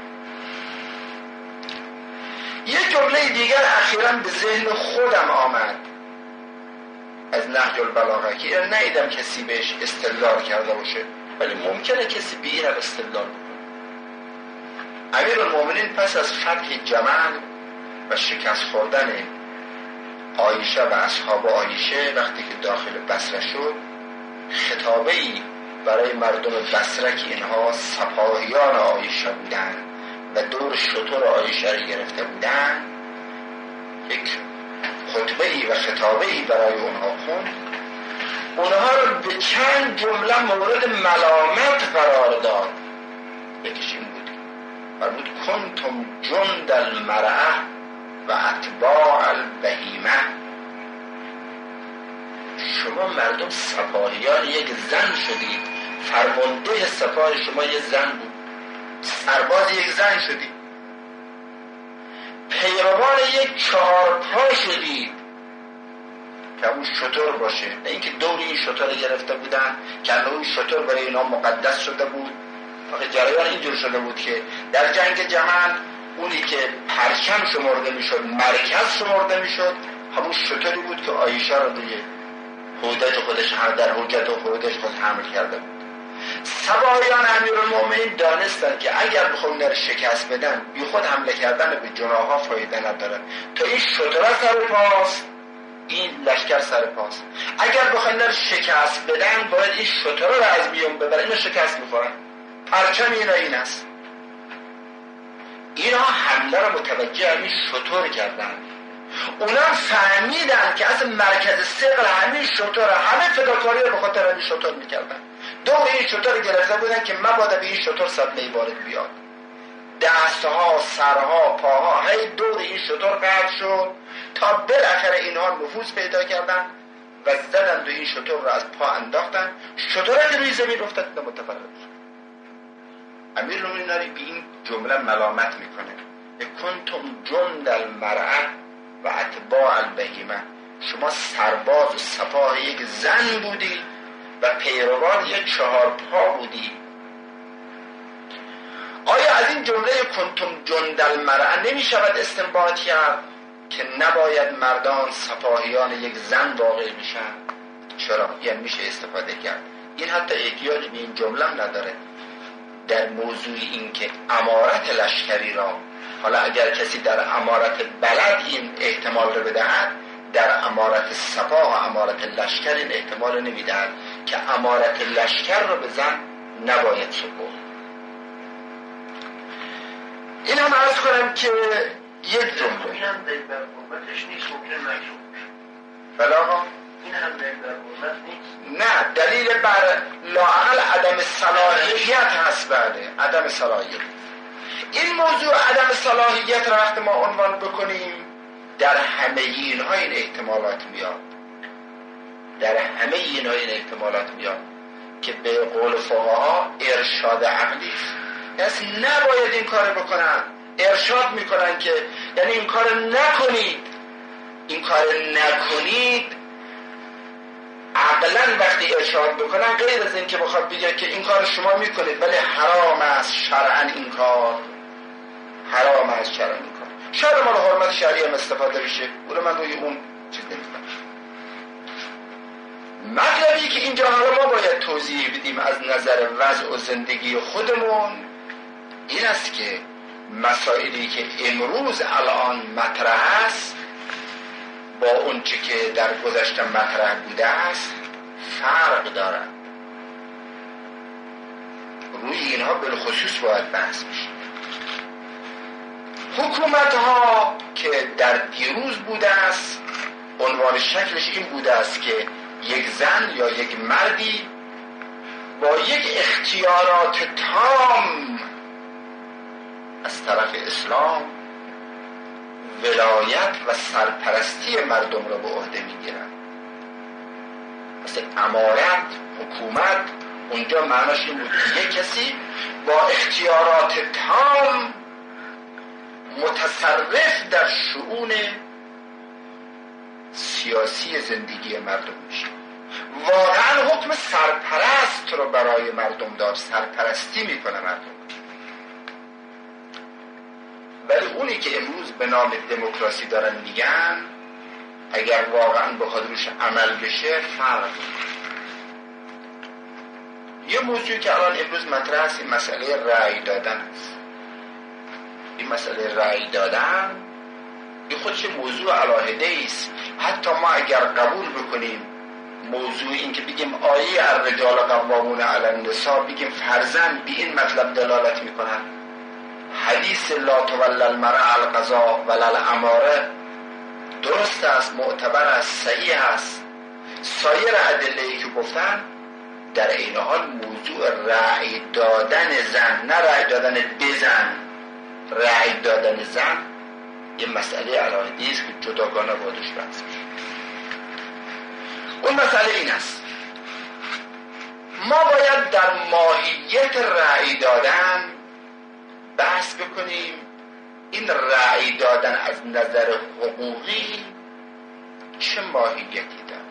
یک جمله دیگر اخیراً به ذهن خودم آمد از نهج البلاغه که ندیدم کسی بهش استدلال کرده باشه ولی ممکنه کسی به این استدلال بکنه. امیرالمومنین پس از فتح جمل و شکست خوردن عایشه و اصحاب عایشه وقتی که داخل بصره شد خطابه‌ای برای مردم بصره که اینها سپاهیان عایشه بودند و دور شتر عایشه را گرفته بودند یک خطبه‌ای و خطابه‌ای برای اونها خوند. اونها رو به چند جمله مورد ملامت قرار داد. یکیش این بود مربوط کنتم جند المرأة و اتباع البهیمه، شما مردم سپاهیان یک زن شدید، فرمانده سپاه شما یک زن بود، سرباز یک زن شدید، پیروان یک چهارپا شدید که اون شتر باشه، نه اینکه دور این شتر رو گرفته بودن که اون شتر برای اینا مقدس شده بود. آخه جریان اینجور شده بود که در جنگ جمل اونی که پرچم شمرده میشد، مرکز شمرده میشد، همون شتری بود که عایشه رو روی حوضت خودش در حجت و خودش خود حمل کرده بود. سپاهیان امیرالمومنین دانستند که اگر بخوام در شکست بدن بی خود حمله کردن به جناح‌ها فایده نداره، تا این شتره سر پاست این لشکر سر پاست. اگر بخوام در شکست بدن باید این شتره رو از میون ببرن، اینو شکست میخورن. پرچم اینا این است. اینا حمله رو متوجه همین شتر کردن. اونا فهمیدن که از مرکز ثقل همین شتر، همه فداکاری رو به خاطر همین شتر میکردن. دور این شتر گرفته بودن که مبادا به این شتر صدمه وارد بیاد. دستها، سرها، پاها هی دور این شتر قطع شد تا بالاخره اینها نفوذ پیدا کردن و زدن دو این شتر رو از پا انداختن. شتر که روی زمین افتاد متفرق شد. امیرالمومنین به این جمله ملامت میکنه کنتم جند المرأة و اتباع البهیمه، شما سرباز و سپاه یک زن بودی و پیروان یک چهارپا بودی. آیا از این جمله کنتم جند المرأة نمی شود استنباط کرد که نباید مردان سپاهیان یک زن واقع بشن؟ چرا؟ یعنی میشه استفاده کرد. این حتی احتیاج به این جمله نداره. در موضوع این که امارت لشکری را، حالا اگر کسی در امارت بلد این احتمال رو بدهد، در امارت سپاه و امارت لشکر این احتمال نمیدهد که امارت لشکر رو به زن نباید سپرد. این هم عرض کنم که یک جمله این هم دلیل بر حرمتش نیست، ممکنه مکروه بشه. بله آقا؟ این هم دلیل بر حرمت نیست. نه، دلیل بر لااقل عدم صلاحیت هست. بله، عدم صلاحیت. این موضوع عدم صلاحیت را وقتی ما عنوان بکنیم، در همه اینها این احتمالات میاد. در همه اینها این احتمالات میاد که به قول فقها ارشاد عقلی است. یعنی نباید این کار بکنن، ارشاد میکنن که یعنی این کار نکنید. این کار نکنید عقلا وقتی ارشاد بکنن، غیر از این که بخواد بگه که این کار شما میکنید ولی حرام است شرعا این کار، حرام است شرعا این کار، شاید مال حرمت شرعی هم استفاده بشه، اون من روی اون چیز نمیکنم. مطلبی که اینجا حالا ما باید توضیح بدیم از نظر وضع و زندگی خودمون این است که مسائلی که امروز الان مطرح است با اون چی که در گذشته مطرح بوده است فرق دارد. روی اینها بالخصوص باید بحث بشه. حکومت ها که در دیروز بوده است عنوان شکلش این بوده است که یک زن یا یک مردی با یک اختیارات تام از طرف اسلام ولایت و سرپرستی مردم را به عهده میگیرن. مثل امارت، حکومت، اونجا معناش این بود یک کسی با اختیارات تام متصرف در شؤون سیاسی زندگی مردم میشه. واقعا حکم سرپرست رو برای مردم دار، سرپرستی میکنه مردم. ولی اونی که امروز به نام دموکراسی دارن میگن اگر واقعا بخواد روش عمل بشه فرق. یه موضوعی که الان امروز مطرح است این مسئله رأی دادن است. این مسئله رأی دادن این خودش موضوع علاهده است. حتی ما اگر قبول بکنیم موضوع این که بگیم آیه الرجال قوامون علی النساء، بگیم فرزند به این مطلب دلالت میکنن، حدیث لا تولى المرأة القضاء ولا الاماره درست است، معتبر است، صحیح است. سایر ادله‌ای که گفتن در این حال موضوع رأی دادن زن، نه رأی دادن بزن، رأی دادن زن یه مسئله علاهه‌ای است که جداگانه بادش بحث میشه. اون مسئله این است ما باید در ماهیت رأی دادن بحث بکنیم. این رأی دادن از نظر حقوقی چه ماهیتی داره؟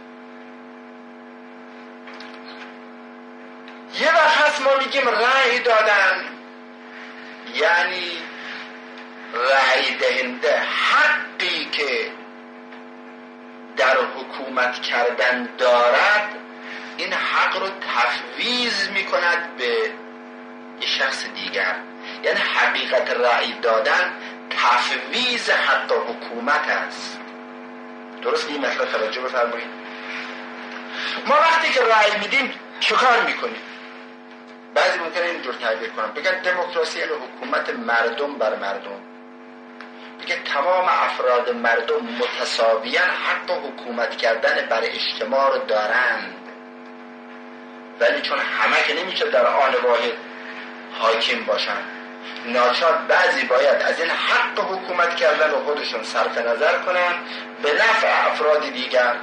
یه وقت هست ما میگیم رأی دادن یعنی رأی دهنده حقی که در حکومت کردن دارد این حق رو تفویض میکند به یه شخص دیگر. یعنی حقیقت رأی دادن تفویض حق حکومت است. درست این مطلب توجه بفرمایید. ما وقتی که رأی میدیم چه کار میکنیم؟ بعضی ممکنه اینجور تعبیر کنم بگن دموکراسی یعنی حکومت مردم بر مردم. دیگه تمام افراد مردم متساویاً حق حکومت کردن بر اجتماع رو دارند، ولی چون همه که نمیشه در آن واحد حاکم باشن، ناچار بعضی باید از این حق حکومت کردن رو خودشون صرف نظر کنن به نفع افراد دیگر.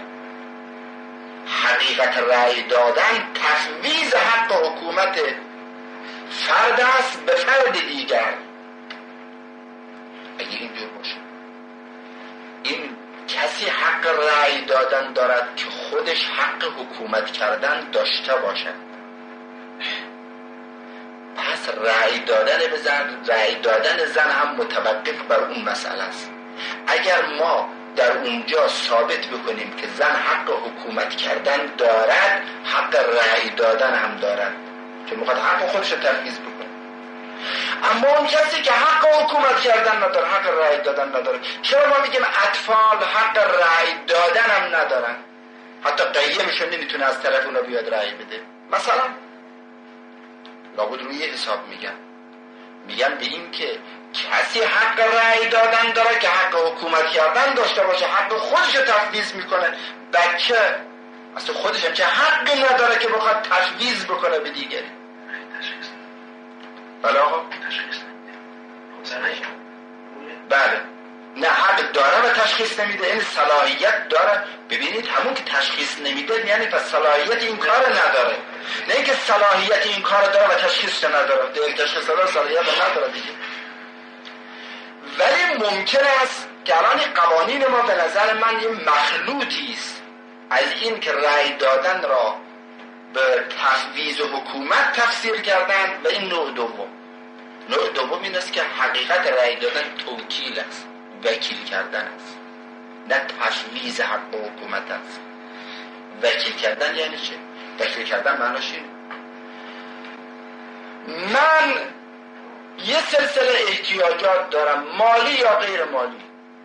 حقیقت رأی دادن تفویض حق حکومت فرد است به فرد دیگر. اگه اینجور باشه این کسی حق رأی دادن دارد که خودش حق حکومت کردن داشته باشد. پس رأی دادن زن هم متوقف بر اون مسئله است. اگر ما در اونجا ثابت بکنیم که زن حق حکومت کردن دارد، حق رأی دادن هم دارد، که میخواد حق خودش رو تفویض بکنه. اما اون کسی که حق حکومت کردن نداره، حق رأی دادن نداره. چرا ما میگیم اطفال حق رأی دادن هم ندارن؟ حتی قیمشون نمیتونه از طرف اونا بیاد رأی بده. مثلا لابد روی حساب میگن به این که کسی حق رأی دادن داره که حق حکومت کردن داشته باشه، حق خودش رو تفویض میکنه. بچه اصلا خودش هم که حقی نداره که بخواد تفویض بکنه به دیگری. بله آقا؟ بله، نه حق داره و تشخیص نمیده، این صلاحیت داره. ببینید همون که تشخیص نمیده یعنی پس صلاحیت این کار نداره، نه اینکه صلاحیت این کار داره و تشخیص نداره. دیگه تشخیص داره صلاحیت نداره دیگه. ولی ممکن است که الان قوانین ما به نظر من یه مخلوطی است از این که رأی دادن را به تفویض حکومت تفسیر کردن و این نوع دوم این است که حقیقت رأی دادن توکیل است، وکیل کردن است، نه تفویض حق حکومت است. وکیل کردن یعنی چه؟ وکیل کردن معناش اینه من یه سلسله احتیاجات دارم، مالی یا غیر مالی.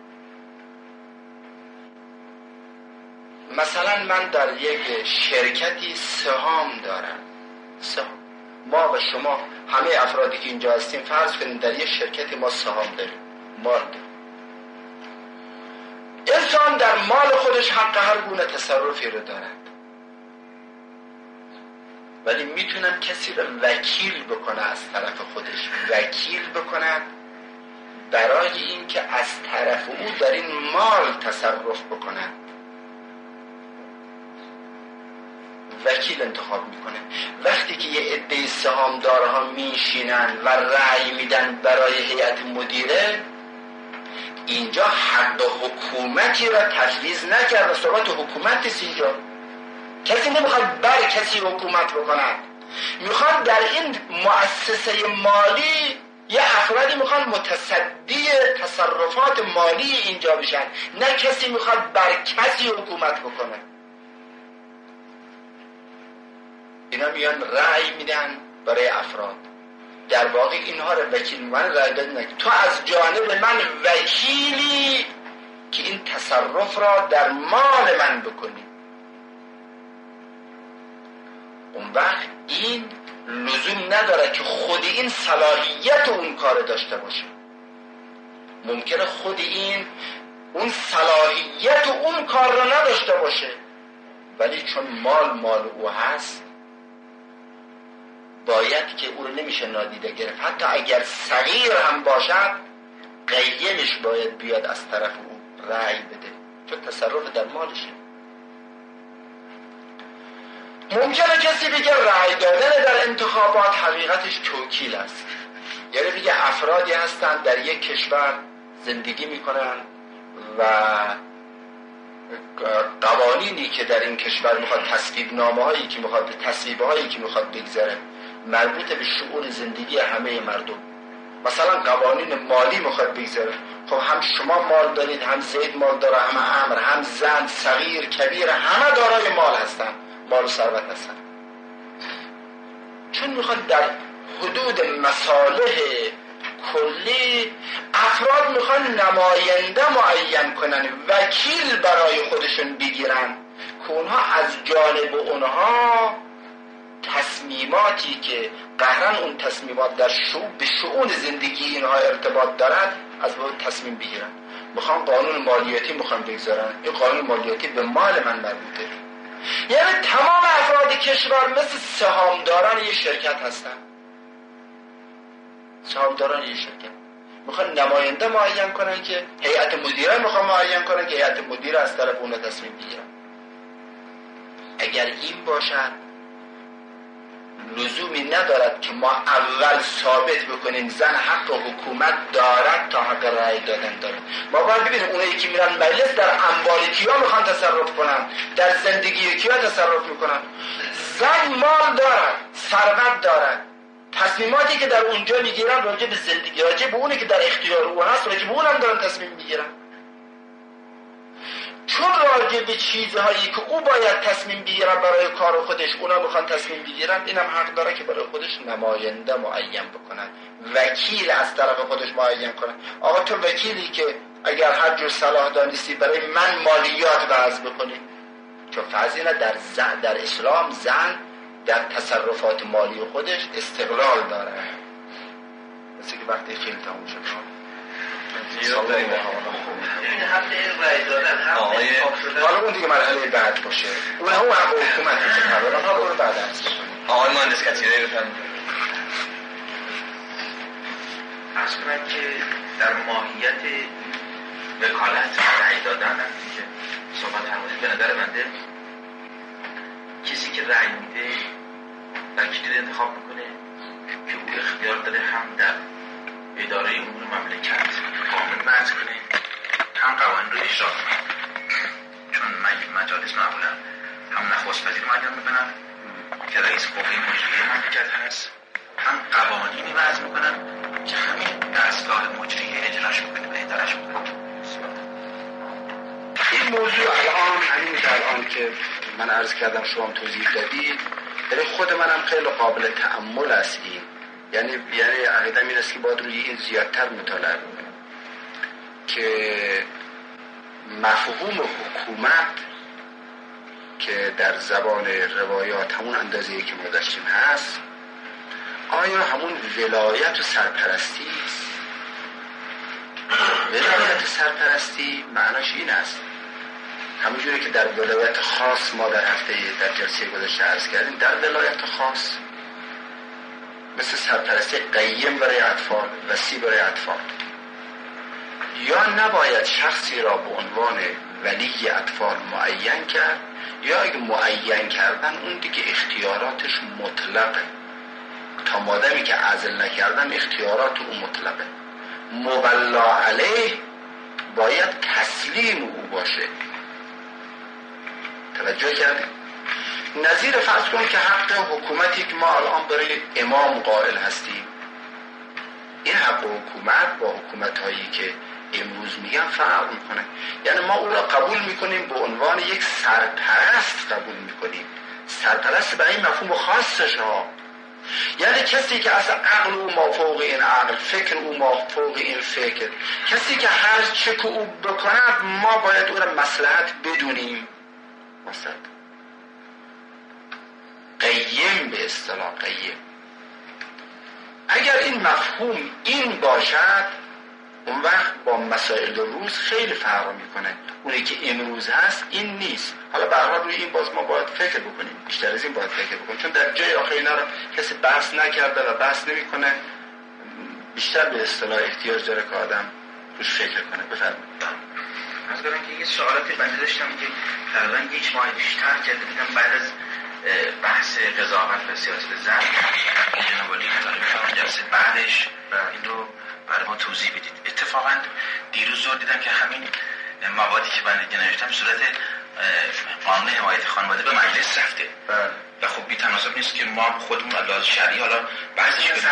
مثلا من در یک شرکتی سهام دارم. ما و شما همه افرادی که اینجا هستیم فرض کنیم در یک شرکتی ما سهام داریم، مال داریم. انسان در مال خودش حق هر گونه تصرفی رو دارد، ولی میتونن کسی رو وکیل بکنه، از طرف خودش وکیل بکنه برای این که از طرف او در این مال تصرف بکنه. وکیل انتخاب میکنه. وقتی که یه عده سهامدارها میشینن و رأی میدن برای هیئت مدیره، اینجا حق حکومتی را تفویض نکرده، صحبت حکومت است. اینجا کسی نمیخواد بر کسی حکومت بکنن، میخوان در این مؤسسه مالی یه افرادی میخوان متصدی تصرفات مالی اینجا بشن، نه کسی میخواد بر کسی حکومت بکنه. اینا میان رأی میدن برای افراد، در واقع اینها رو وکیل من رأی بدن. تو از جانب من وکیلی که این تصرف را در مال من بکنی. اون وقت این لزوم نداره که خود این صلاحیت اون کار داشته باشه. ممکنه خود این اون صلاحیت اون کار را نداشته باشه، ولی چون مال او هست باید که او رو نمیشه نادیده گرفت. حتی اگر صغیر هم باشد قیمش باید بیاد از طرف او رأی بده، چون تصرف در مالشه. ممکنه کسی بگه رأی دادن در انتخابات حقیقتش توکیل است، یعنی بگه افرادی هستند در یک کشور زندگی میکنن و قوانینی که در این کشور میخواد تصویب نامه‌هایی که میخواد تصویب‌هایی که میخواد بگذاره مربوط به شؤون زندگی همه مردم. مثلا قوانین مالی میخواد بگذاره، خب هم شما مال دارید، هم زید مال داره، هم عمرو، هم زن، صغیر، کبیر، همه دارای مال هستن، مال و ثروت هستن. چون میخواد در حدود مصالح کلی افراد میخوان نماینده معین کنن، وکیل برای خودشون بگیرن که اونها از جانب اونها تصمیماتی که قهرن اون تصمیمات در به شؤون زندگی اینها ارتباط دارد از باید تصمیم بگیرن. میخوان قانون مالیاتی میخوان بگذارن، این قانون مالیاتی به مال من مربوطه. یعنی تمام افراد کشور مثل سهامداران یه شرکت هستن. سهامداران یه شرکت میخوان نماینده معین کنن که هیئت مدیره میخوان معین کنن که هیئت مدیره از طرف اون تصمیم بگیرن. اگر این باشد لزومی ندارد که ما اول ثابت بکنیم زن حق حکومت دارد تا حق رأی دادن دارد. ما باید ببینیم اونایی که میرن مجلس در اموال کیا میخوان تصرف کنن، در زندگی کیا تصرف میکنن. زن مال دارد، ثروت دارد، تصمیماتی که در اونجا میگیرن راجع به زندگی، راجع به اونی که در اختیار او هست، راجع به اونم دارن تصمیم میگیرن. چون راجع به چیزهایی که او باید تصمیم بگیرن برای کار خودش اونا میخوان تصمیم بگیرن، اینم حق داره که برای خودش نماینده معین بکنن، وکیل از طرف خودش معین کنن. آقا تو وکیلی که اگر هر جور صلاح دانستی برای من مالیات وضع بکنی، چون فرض اینه در اسلام زن در تصرفات مالی خودش استقلال داره. مثل که وقتی خیلی تموم شد این حق رای دادن، حالا اون دیگه مرحله بعد باشه، اون حق حکومت میشه حالا برو بعد عرض کنیم. آقای مهندس کتیره بفرمایید. عرض کنم که در ماهیت وکالت رای دادن که صحبت فرمودید، به نظر بنده کسی که رای میده وکیل انتخاب میکنه که او اختیار داره هم در اداره امور مملکت قانون وضع کنه، هم قوانین رو اجرا کنه. چون مجالس معمولا هم نخست وزیر معین میکنن که رئیس قوه مجریه مملکت هست، هم قوانینی وضع میکنن که همین دستگاه مجریه اجراش میکنه و ادارش میکنه. این موضوع الان که من عرض کردم شما توضیح دادید، برای خود منم خیلی قابل تأمل است. این یعنی عقیدم این است که باید روی این زیادتر مطالعه کنیم که مفهوم حکومت که در زبان روایات همون اندازه‌ای که ما داشتیم هست، آیا همون ولایت و سرپرستی است؟ ولایت و سرپرستی معناش این است، همونجوری که در ولایت خاص ما در جلسه گذشته عرض کردیم، در ولایت خاص مثل سرپرستی قیم برای اطفال، وصی برای اطفال، یا نباید شخصی را به عنوان ولی اطفال معین کرد، یا اگه معین کردن اون دیگه اختیاراتش مطلقه، تا مادمی که عزل نکردن اختیارات اون مطلقه، مولا علیه باید تسلیم او باشه. توجه کردیم؟ نظیر فرض کنیم که حق حکومتی که ما الان برای امام قائل هستیم، این حق حکومت با حکومت هایی که امروز میگن فرق میکنه. یعنی ما او را قبول میکنیم به عنوان یک سرپرست قبول میکنیم، سرپرست برای این مفهوم خاصش ها، یعنی کسی که اصلا عقل او مافوق این عقل، فکر او مافوق این فکر، کسی که هر چه که او بکند ما باید او را مصلحت بدونیم. مثلا قیم به اصطلاح قیم، اگر این مفهوم این باشد اون وقت با مسائل روز خیلی فرق میکنه. اونی که امروز هست این نیست. حالا به هر حال روی این باز ما باید فکر بکنیم، بیشتر از این باید فکر بکنیم، چون در جای آخر اینا رو کسی بحث نکرده و بحث نمیکنه. بیشتر به اصطلاح احتیاج داره که آدم روش فکر کنه. بفرمایید. از کنم که یه سوالاتی بنده داشتم که تقریبا یک ماه بیشتر کرده بودم بعد از بحث قضاوت و سیاست زن جناب علی مطالبه جلسه بعدش این رو برای ما توضیح بدید. اتفاقا دیروز زور دیدم که همین موادی که بنده نوشتم صورت قانون حمایت خانواده به مجلس رفته و خب بی تناسب نیست که ما خودمون علاوه شرعی حالا بحثش کنیم.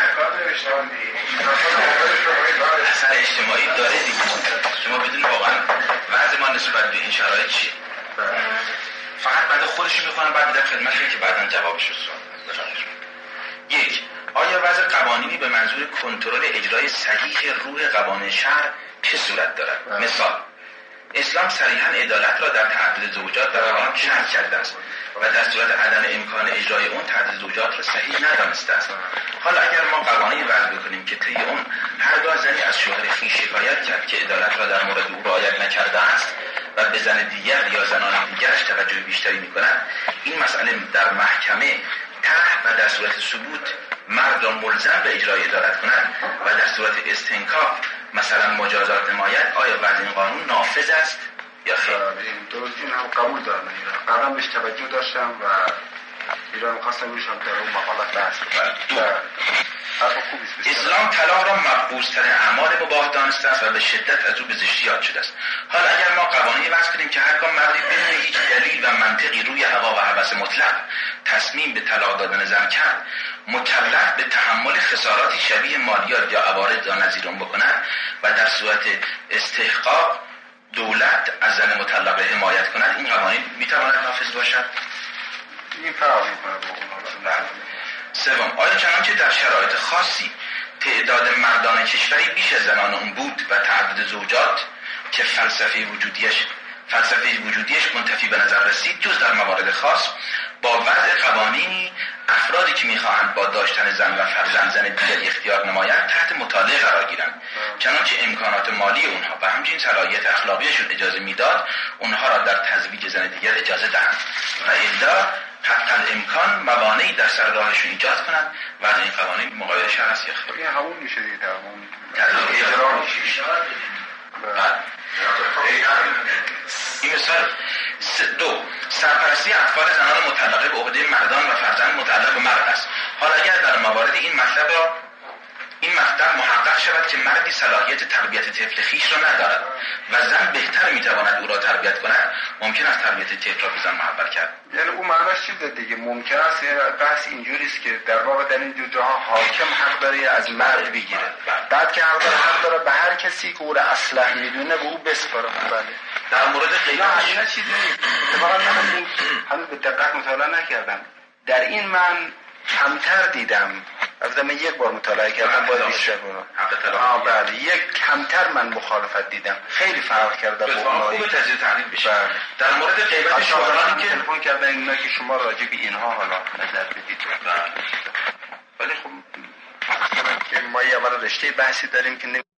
اصلا اجتماعی داره دیگه، شما بدونید واقعا وضع ما نسبت به این شرایط چیه. فقط بعد خودش میخونم بعد میدم خدمتتون که بعداً جوابش رو بفرمایید. یک، آیا وضع قوانینی به منظور کنترل اجرای صحیح روح قوانین شهر چه صورت دارد؟ مثال، اسلام صریحاً عدالت را در تعدد زوجات در قانون شرط کرده است و در صورت عدم امکان اجرای اون تعدد زوجات را صحیح ندانسته است. حالا اگر ما قوانینی وضع بکنیم که طی اون هرگاه زنی از شوهر خویش شکایت کرد که عدالت را در مورد او رعایت نکرده است و به زن دیگر یا زنان دیگرش توجه بیشتری می‌کند، این مسئله در محکمه طرح و در صورت ثبوت مرد را ملزم به اجرای عدالت کند و در صورت استنکاف مثلا مجازات نماید، آیا وضع این قانون نافذ است یا خیر؟ درست، این هم قبول دارم. قبلا بهش توجه داشتم و ایران خواستم روشم در اون مقالات بحث کنم. اسلام طلاق را مقبول‌ترین اعمال مباح دانسته است و به شدت از او به زشتی یاد شده است. حالا اگر ما قوانینی وضع کنیم که هر کدام مردی بدون هیچ دلیل و منطقی روی هوا و هوس مطلق تصمیم به طلاق دادن زن کرد، مکلف به تحمل خساراتی شبیه مالیات یا عوارض یا نظیر آن بکند و در صورت استحقاق دولت از زن مطلقه حمایت کند این قوانین میتواند نافذ باشد؟ این فرق میکنه با اون. سوم، آیا چنانچه در شرایط خاصی تعداد مردان کشوری بیش از زنان اون بود و تعدد زوجات که فلسفه وجودیش منتفی به نظر رسید جز در موارد خاص با وضع قوانینی افرادی که میخواهند با داشتن زن و فرزند زن دیگری اختیار نمایند تحت مطالعه قرار گیرند، چنانچه امکانات مالی اونها و همچنین صلاحیت اخلاقیشون اجازه میداد اونها را در تزویج زن دیگر اجازه دهند و الا حتی الامکان موانعی در سر راهشون ایجاد کنند و از این قوانین مغایر شرع است یا خیر؟ این همون میشه دیگه در همون اجرا میشه. این مثال. دو، سرپرستی اطفال زنان مطلقه به عهده مردان و فرزند متعلق به مرد است. حالا اگر در موارد این مطلب محقق شود که مردی صلاحیت تربیت طفل خویش را ندارد و زن بهتر میتواند او را تربیت کند، ممکن است تربیت طفل را به زن محول کرد. یعنی اون معناش چیزه دیگه، ممکن است بحث اینجوری است که در واقع در این جاها حاکم حق داره از مرد بگیره، بعد که حق داره به هر کسی که او را اصلح میدونه به او بسپاره. بله. در مورد غیبت اینا چیزی اتفاقا من هنوز به دقت مطالعه نکردم، در این من کمتر دیدم. از من یک بار مطالعه کردم با بیشتر بودم. بله، یک کمتر من مخالفت دیدم، خیلی فرق کرده با اونایی. خوب تجزیه تحلیل بشه. بله. در مورد غیبت شوهرانی که تلفن کردن اینا که شما راجع به اینها حالا نظر بدید. بله. ولی خب مثلا که ما یه اول رشته بحثی داریم که